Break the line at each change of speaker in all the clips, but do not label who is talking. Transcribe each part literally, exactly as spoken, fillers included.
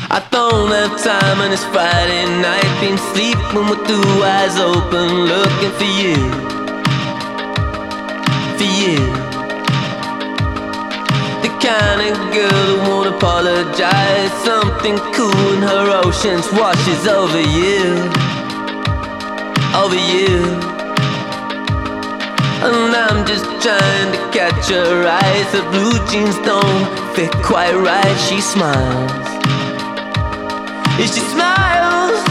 I don't have time and it's Friday night. Been sleeping with two eyes open, looking for you, for you. The kind of girl that won't apologize. Something cool in her oceans washes over you, over you. And I'm just trying to catch her eyes. Her blue jeans don't fit quite right. She smiles, yeah, she smiles.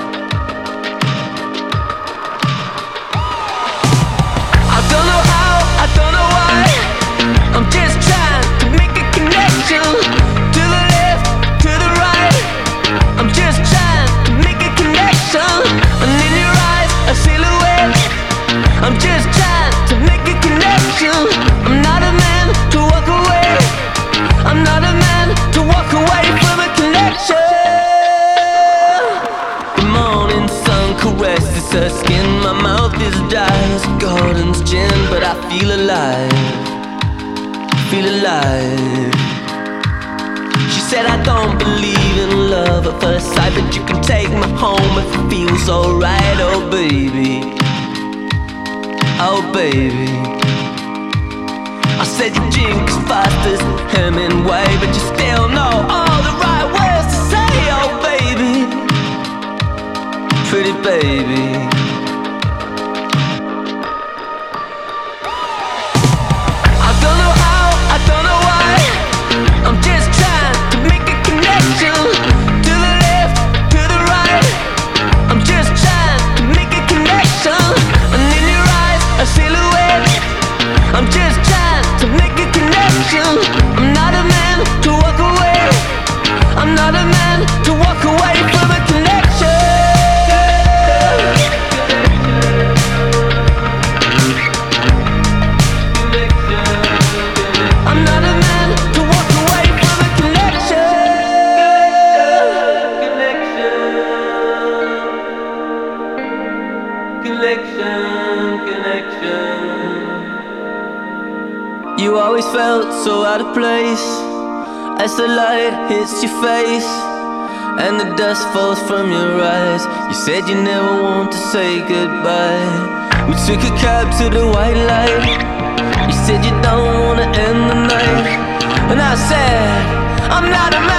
I don't know how, I don't know why. I'm just trying to make a connection. To the left, to the right. I'm just trying to make a connection. And in your eyes, a silhouette. I'm just trying to make a connection. I'm not a man to walk away. I'm not a man to walk away from a connection. The morning sun caresses her skin. My mouth is dry as Gordon's gin, but I feel alive, feel alive. She said I don't believe in love at first sight, but you can take me home if it feels alright. Oh baby, oh baby. I said you drink as fast as Hemingway, but you still know all the right words to say. Oh baby, pretty baby. I don't know how, I don't know why. I'm just trying to make a connection. To the left, to the right. I'm just trying to make a connection. And in your eyes, a silhouette. I'm just trying to make a connection. I'm not a man to walk away. I'm not a man to walk away from a connection. I'm not a man to walk away from a connection. Connection, connection. You always felt so out of place as the light hits your face and the dust falls from your eyes. You said you never want to say goodbye. We took a cab to the white light. You said you don't wanna end the night, and I said I'm not a man